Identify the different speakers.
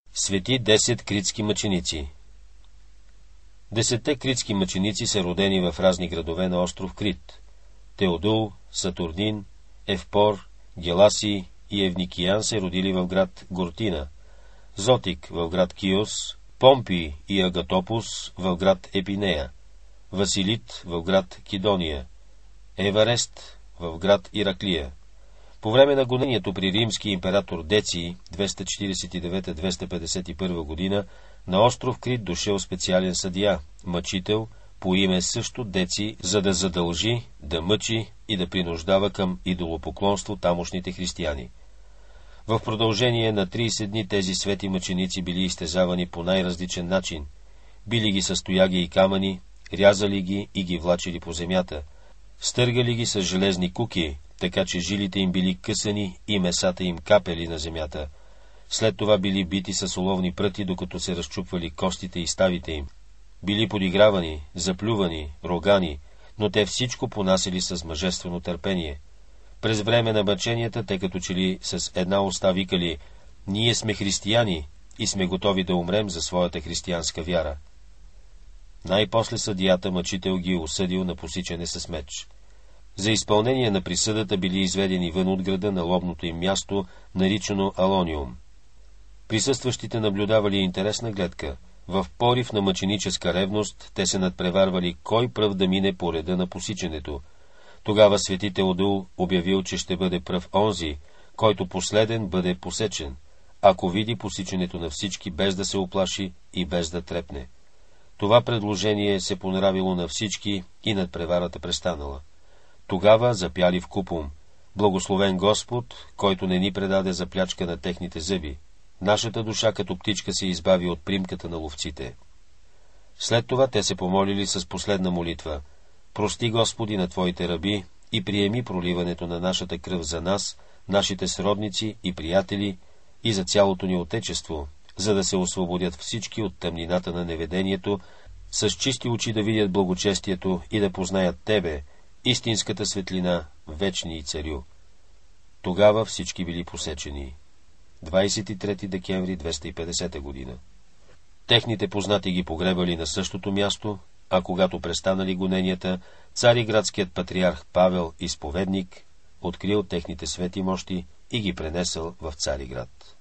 Speaker 1: Свети 10 критски мъченици. 10 критски мъченици са родени в разни градове на остров Крит. Теодул, Сатурнин, Евпор, Геласий и Евникиян се родили в град Гортина, Зотик в град Киос, Помпий и Агатопус в град Епинея, Василит в град Кидония, Еварест в град Ираклия. По време на гонението при римски император Деций 249-251 година на остров Крит дошъл специален съдия, мъчител, по име също Деций, за да задължи, да мъчи и да принуждава към идолопоклонство тамошните християни. В продължение на 30 дни тези свети мъченици били изтезавани по най-различен начин, били ги с тояги и камъни, рязали ги и ги влачили по земята, стъргали ги с железни куки, така че жилите им били късани и месата им капели на земята. След това били бити с оловни пръти, докато се разчупвали костите и ставите им. Били подигравани, заплювани, рогани, но те всичко понасили с мъжествено търпение. През време на мъченията, те като че ли с една уста викали: „Ние сме християни и сме готови да умрем за своята християнска вяра.” Най-после съдията мъчител ги осъдил на посичане с меч. За изпълнение на присъдата били изведени вън от града на лобното им място, наричано Алониум. Присъстващите наблюдавали интересна гледка. В порив на мъченическа ревност те се надпреварвали кой пръв да мине по реда на посичането. Тогава свети Теодул обявил, че ще бъде пръв онзи, който последен бъде посечен, ако види посичането на всички, без да се уплаши и без да трепне. Това предложение се понравило на всички и надпреварата престанала. Тогава запяли вкупом: „Благословен Господ, който не ни предаде за плячка на техните зъби. Нашата душа като птичка се избави от примката на ловците.” След това те се помолили с последна молитва: „Прости, Господи, на Твоите раби и приеми проливането на нашата кръв за нас, нашите сродници и приятели и за цялото ни отечество, за да се освободят всички от тъмнината на неведението, с чисти очи да видят благочестието и да познаят Тебе, истинската светлина, вечни и царю.” Тогава всички били посечени. 23 декември 250 година. Техните познати ги погребали на същото място, а когато престанали гоненията, цариградският патриарх Павел, изповедник, открил техните свети мощи и ги пренесъл в Цариград.